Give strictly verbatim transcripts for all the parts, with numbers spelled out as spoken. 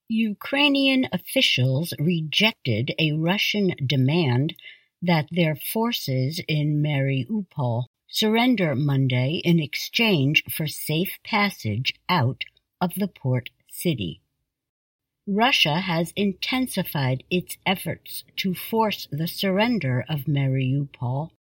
Ukrainian officials rejected a Russian demand that their forces in Mariupol surrender Monday in exchange for safe passage out of the port city. Russia has intensified its efforts to force the surrender of Mariupol,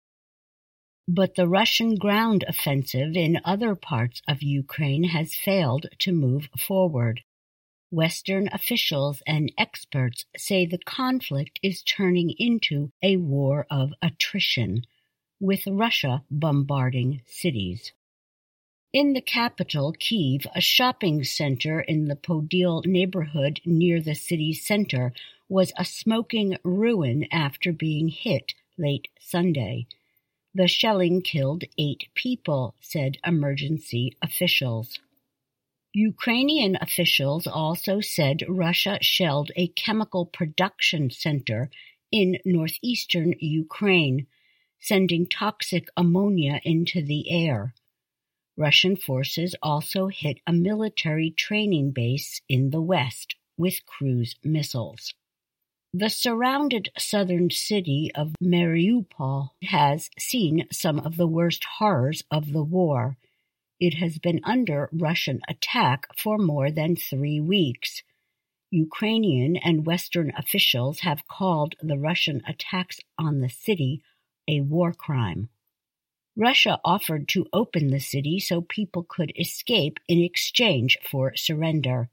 but the Russian ground offensive in other parts of Ukraine has failed to move forward. Western officials and experts say the conflict is turning into a war of attrition, with Russia bombarding cities. In the capital, Kyiv, a shopping center in the Podil neighborhood near the city center was a smoking ruin after being hit late Sunday. The shelling killed eight people, said emergency officials. Ukrainian officials also said Russia shelled a chemical production center in northeastern Ukraine, sending toxic ammonia into the air. Russian forces also hit a military training base in the west with cruise missiles. The surrounded southern city of Mariupol has seen some of the worst horrors of the war. It has been under Russian attack for more than three weeks. Ukrainian and Western officials have called the Russian attacks on the city a war crime. Russia offered to open the city so people could escape in exchange for surrender.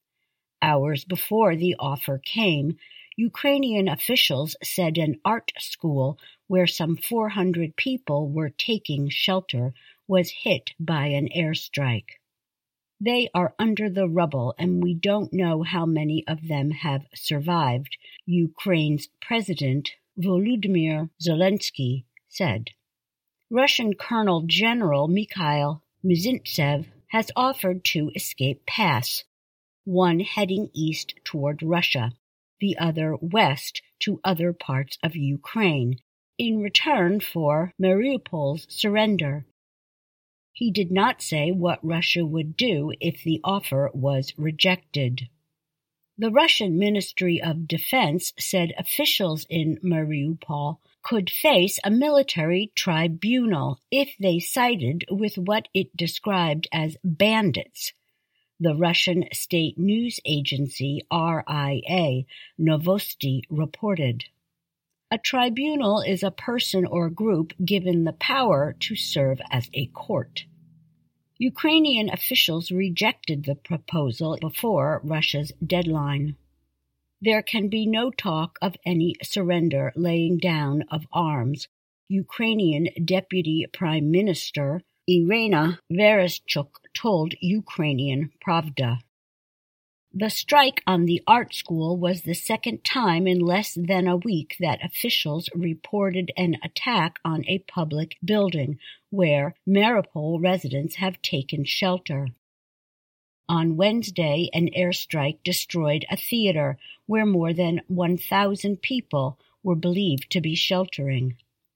Hours before the offer came, Ukrainian officials said an art school where some four hundred people were taking shelter was hit by an airstrike. They are under the rubble and we don't know how many of them have survived, Ukraine's President Volodymyr Zelensky said. Russian Colonel General Mikhail Mizintsev has offered to escape paths, one heading east toward Russia, the other west to other parts of Ukraine, in return for Mariupol's surrender. He did not say what Russia would do if the offer was rejected. The Russian Ministry of Defense said officials in Mariupol could face a military tribunal if they sided with what it described as bandits. The Russian state news agency R I A Novosti reported. A tribunal is a person or group given the power to serve as a court. Ukrainian officials rejected the proposal before Russia's deadline. There can be no talk of any surrender laying down of arms, Ukrainian Deputy Prime Minister Irina Vereshchuk told Ukrainian Pravda. The strike on the art school was the second time in less than a week that officials reported an attack on a public building where Mariupol residents have taken shelter. On Wednesday, an airstrike destroyed a theater where more than one thousand people were believed to be sheltering.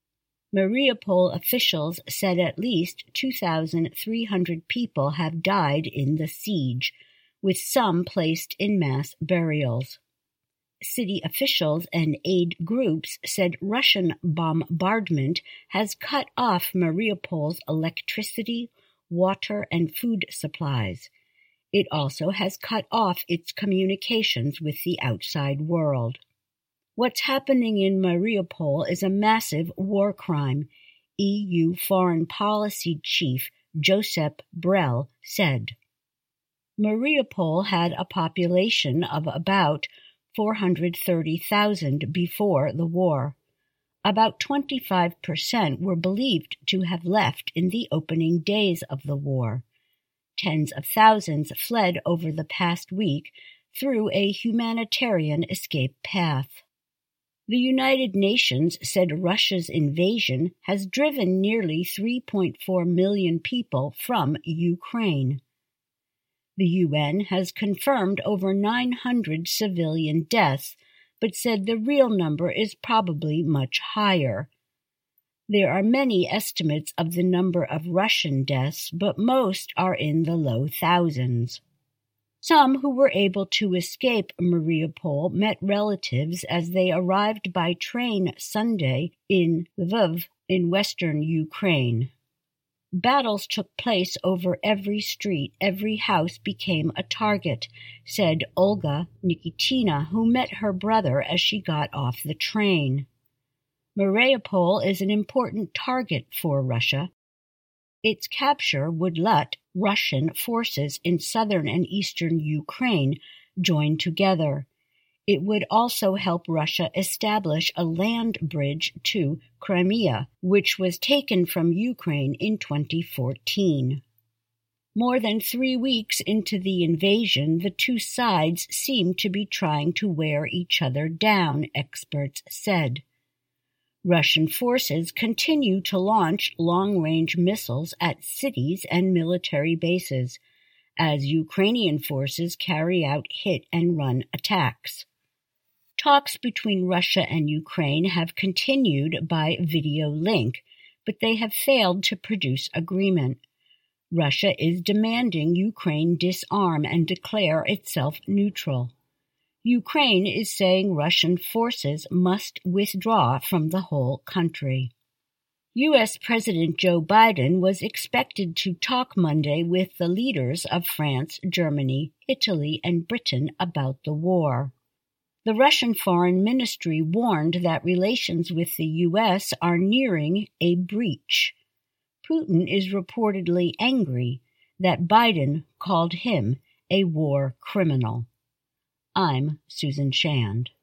Mariupol officials said at least two thousand three hundred people have died in the siege, with some placed in mass burials. City officials and aid groups said Russian bombardment has cut off Mariupol's electricity, water, and food supplies. It also has cut off its communications with the outside world. What's happening in Mariupol is a massive war crime, E U Foreign Policy Chief Josep Borrell said. Mariupol had a population of about four hundred thirty thousand before the war. About twenty-five percent were believed to have left in the opening days of the war. Tens of thousands fled over the past week through a humanitarian escape path. The United Nations said Russia's invasion has driven nearly three point four million people from Ukraine. The U N has confirmed over nine hundred civilian deaths, but said the real number is probably much higher. There are many estimates of the number of Russian deaths, but most are in the low thousands. Some who were able to escape Mariupol met relatives as they arrived by train Sunday in Lviv in western Ukraine. Battles took place over every street. Every house became a target, said Olga Nikitina, who met her brother as she got off the train. Mariupol is an important target for Russia. Its capture would let Russian forces in southern and eastern Ukraine join together. It would also help Russia establish a land bridge to Crimea, which was taken from Ukraine in twenty fourteen. More than three weeks into the invasion, the two sides seem to be trying to wear each other down, experts said. Russian forces continue to launch long-range missiles at cities and military bases, as Ukrainian forces carry out hit-and-run attacks. Talks between Russia and Ukraine have continued by video link, but they have failed to produce agreement. Russia is demanding Ukraine disarm and declare itself neutral. Ukraine is saying Russian forces must withdraw from the whole country. U S President Joe Biden was expected to talk Monday with the leaders of France, Germany, Italy, and Britain about the war. The Russian Foreign Ministry warned that relations with the U S are nearing a breach. Putin is reportedly angry that Biden called him a war criminal. I'm Susan Shand.